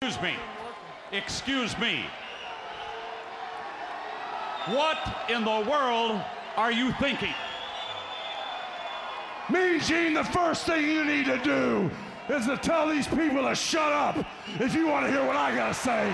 Excuse me. What in the world are you thinking? Mean Gene, the first thing you need to do is to tell these people to shut up if you want to hear what I gotta say.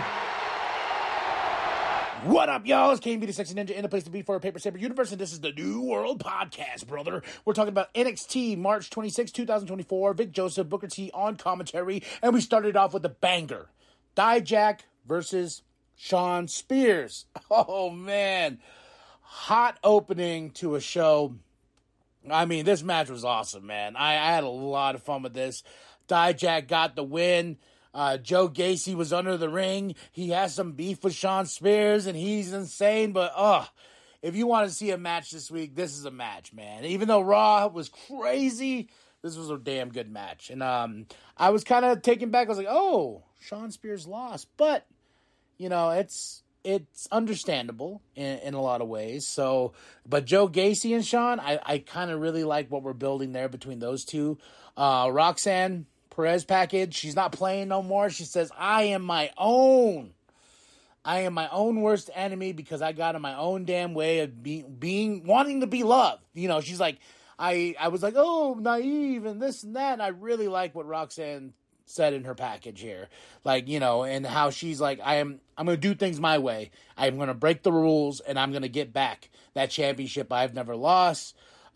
What up, y'all? It's KB the Sexy Ninja in a place to be for a Paper Saber universe, and this is the New World Podcast, brother. We're talking about NXT March 26, 2024, Vic Joseph, Booker T on commentary, and we started off with a banger. Dijak versus Shawn Spears. Oh, man. Hot opening to a show. I mean, this match was awesome, man. I had a lot of fun with this. Dijak got the win. Joe Gacy was under the ring. He has some beef with Shawn Spears, and he's insane. But, if you want to see a match this week, this is a match, man. Even though Raw was crazy, this was a damn good match. And I was kind of taken back. I was like, oh, Shawn Spears lost. But, you know, it's understandable in a lot of ways. So, but Joe Gacy and Shawn, I kind of really like what we're building there between those two. Roxanne Perez package, she's not playing no more. She says, I am my own worst enemy because I got in my own damn way of wanting to be loved. You know, she's like, I was like, oh, naive and this and that. And I really like what Roxanne said in her package here. Like, you know, and how she's like, I'm going to do things my way. I'm going to break the rules and I'm going to get back that championship I've never lost.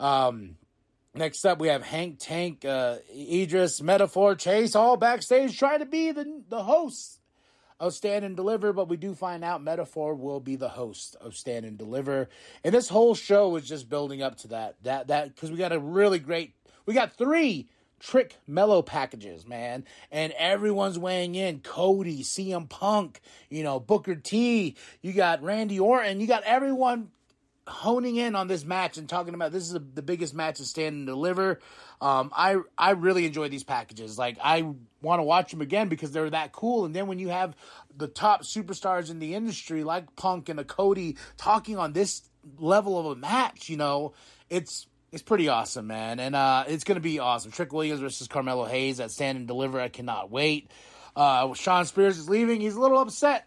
Next up, we have Hank, Tank, Idris, Metaphor, Chase, all backstage trying to be the hosts of Stand and Deliver, but we do find out Metaphor will be the host of Stand and Deliver. And this whole show was just building up to that, because we got 3 Trick Mellow packages, man, and everyone's weighing in. Cody, CM Punk, you know, Booker T, you got Randy Orton, you got everyone honing in on this match and talking about this is the biggest match of Stand and Deliver. I really enjoy these packages. Like, I want to watch them again because they're that cool. And then when you have the top superstars in the industry like Punk and a Cody talking on this level of a match, you know, it's pretty awesome, man. And it's going to be awesome. Trick Williams versus Carmelo Hayes at Stand and Deliver. I cannot wait. Shawn Spears is leaving. He's a little upset.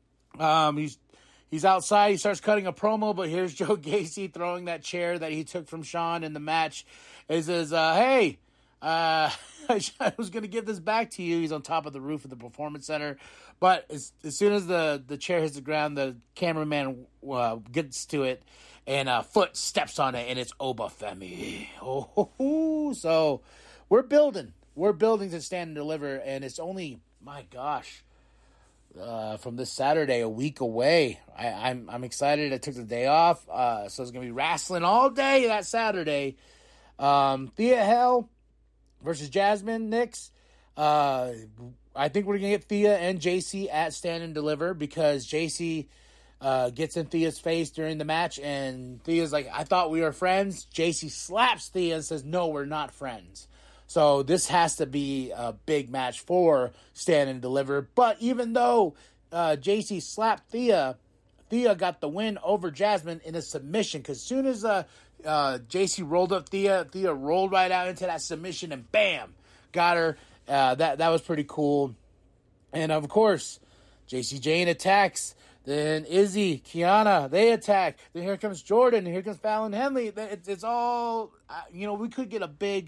He's outside. He starts cutting a promo, but here's Joe Gacy throwing that chair that he took from Shawn in the match. He says, hey, I was going to give this back to you. He's on top of the roof of the Performance Center. But as soon as the chair hits the ground, the cameraman gets to it, and Foot steps on it, and it's Oba Femi. Oh, so we're building. We're building to Stand and Deliver, and it's only, my gosh, from this Saturday, a week away. I'm excited. I took the day off, so it's going to be wrestling all day that Saturday. Thea Hell versus Jasmine Nix. I think we're going to get Thea and JC at Stand and Deliver because JC gets in Thea's face during the match, and Thea's like, I thought we were friends. JC slaps Thea and says, no, we're not friends. So this has to be a big match for Stand and Deliver. But even though JC slapped Thea got the win over Jasmine in a submission. Because as soon as JC rolled up Thea rolled right out into that submission and bam, got her. That was pretty cool. And of course, JC Jane attacks. Then Izzy, Kiana, they attack. Then here comes Jordan. Here comes Fallon Henley. It's all, you know, we could get a big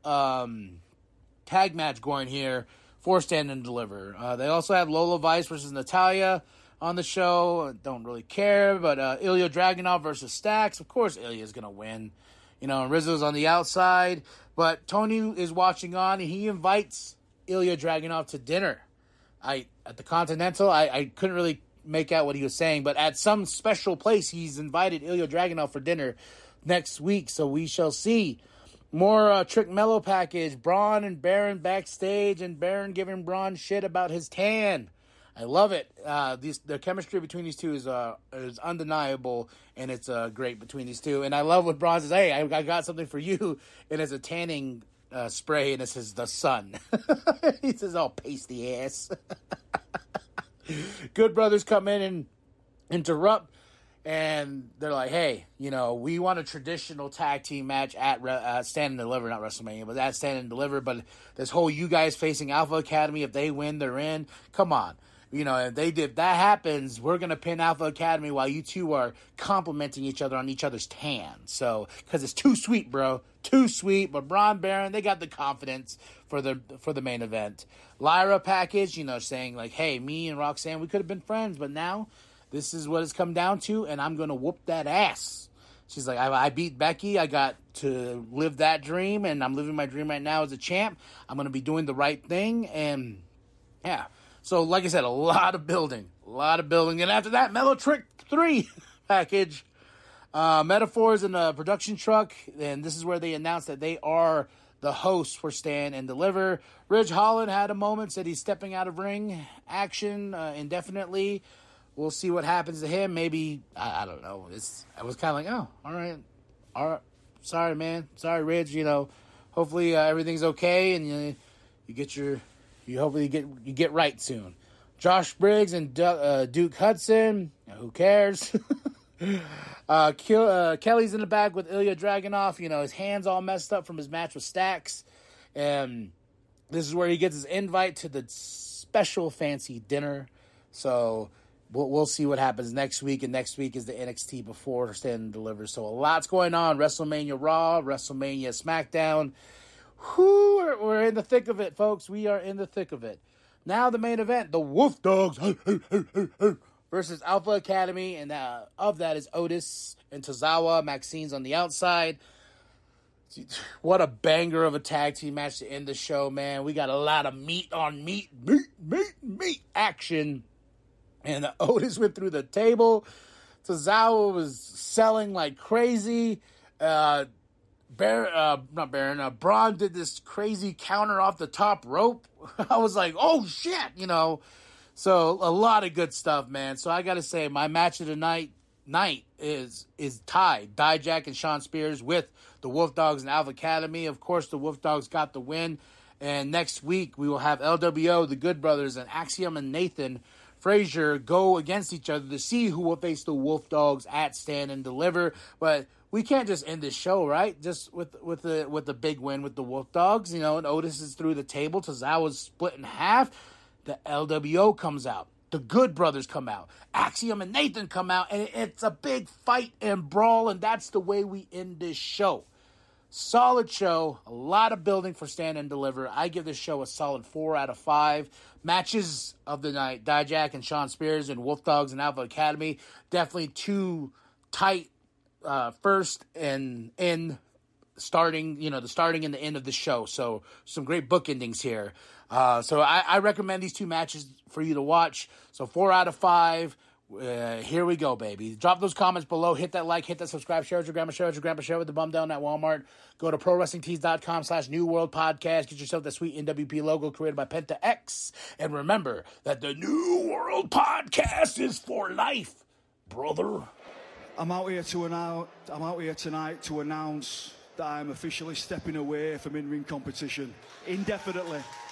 tag match going here for Stand and Deliver. They also have Lola Vice versus Natalia on the show. Don't really care, but Ilya Dragunov versus Stax. Of course, Ilya's gonna win. You know, and Rizzo's on the outside, but Tony is watching on, and he invites Ilya Dragunov to dinner. At the Continental, I couldn't really make out what he was saying, but at some special place, he's invited Ilya Dragunov for dinner next week, so we shall see. More Trick Mellow package. Braun and Baron backstage, and Baron giving Braun shit about his tan. I love it. The chemistry between these two is undeniable, and it's great between these two. And I love what Braun says, hey, I got something for you, and it's a tanning spray, and it says the sun. He says, oh, pasty ass. Good Brothers come in and interrupt. And they're like, hey, we want a traditional tag team match at Stand and Deliver, not WrestleMania, but at Stand and Deliver. But this whole you guys facing Alpha Academy, if they win, they're in. Come on. If that happens, we're going to pin Alpha Academy while you two are complimenting each other on each other's tan. So, because it's too sweet, bro. Too sweet. But Braun Baron, they got the confidence for the main event. Lyra package, saying like, hey, me and Roxanne, we could have been friends, but now this is what it's come down to, and I'm going to whoop that ass. She's like, I beat Becky. I got to live that dream, and I'm living my dream right now as a champ. I'm going to be doing the right thing, and yeah. So, like I said, a lot of building. And after that, Mellow Trick 3 package. Metaphors in a production truck, and this is where they announced that they are the hosts for Stand and Deliver. Ridge Holland had a moment, said he's stepping out of ring action indefinitely. We'll see what happens to him. Maybe, I don't know. I was kind of like, oh, all right. Sorry, man. Sorry, Ridge. Hopefully everything's okay, and you get right soon. Josh Briggs and Duke Hudson. Who cares? Kelly's in the back with Ilya Dragunov. His hands all messed up from his match with Stax. And this is where he gets his invite to the special fancy dinner. So we'll see what happens next week. And next week is the NXT before Stand and Deliver. So a lot's going on. WrestleMania Raw, WrestleMania SmackDown. We're in the thick of it, folks. We are in the thick of it. Now the main event, the Wolf Dogs versus Alpha Academy, and of that is Otis and Tozawa. Maxine's on the outside. What a banger of a tag team match to end the show, man. We got a lot of meat action. And Otis went through the table. Tozawa was selling like crazy. Braun did this crazy counter off the top rope. I was like, oh shit, So a lot of good stuff, man. So I gotta say, my match of the night is tied. Dijak and Sean Spears with the Wolf Dogs and Alpha Academy. Of course, the Wolf Dogs got the win. And next week we will have LWO, the Good Brothers, and Axiom and Nathan Frazier go against each other to see who will face the Wolf Dogs at Stand and Deliver. But we can't just end this show, right? Just with the big win with the Wolf Dogs, and Otis is through the table. Tozawa's split in half. The LWO comes out. The Good Brothers come out. Axiom and Nathan come out, and it's a big fight and brawl, and that's the way we end this show. Solid show. A lot of building for Stand and Deliver. I give this show a solid 4 out of 5. Matches of the night, Dijak and Sean Spears and Wolf Dogs and Alpha Academy. Definitely two tight first and end starting, the starting and the end of the show. So some great book endings here. So I recommend these two matches for you to watch. So 4 out of 5. Here we go, baby. Drop those comments below. Hit that like, hit that subscribe, share with your grandma, share with your grandpa, share with the bum down at Walmart. Go to ProWrestlingTees.com/New World Podcast. Get yourself that sweet NWP logo created by Penta X. And remember that the New World Podcast is for life, brother. I'm out here tonight to announce that I'm officially stepping away from in-ring competition indefinitely.